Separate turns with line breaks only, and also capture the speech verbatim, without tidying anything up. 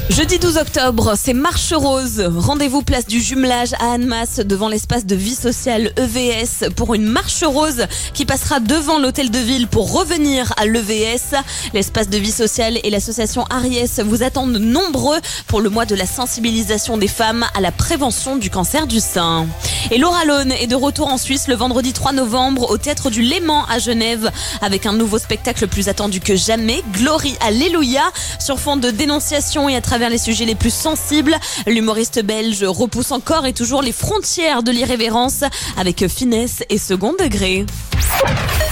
Jeudi douze octobre, c'est Marche Rose. Rendez-vous place du Jumelage à Annemasse devant l'espace de vie sociale E V S pour une marche rose qui passera devant l'hôtel de ville pour revenir à l'E V S. L'espace de vie sociale et l'association Ariès vous attendent nombreux pour le mois de la sensibilisation des femmes à la prévention du cancer du sein. Et Laura Lone est de retour en Suisse le vendredi trois novembre au Théâtre du Léman à Genève avec un nouveau spectacle plus attendu que jamais, Glory Alléluia, sur fond de dénonciation et à travers les sujets les plus sensibles. L'humoriste belge repousse encore et toujours les frontières de l'irrévérence avec finesse et second degré.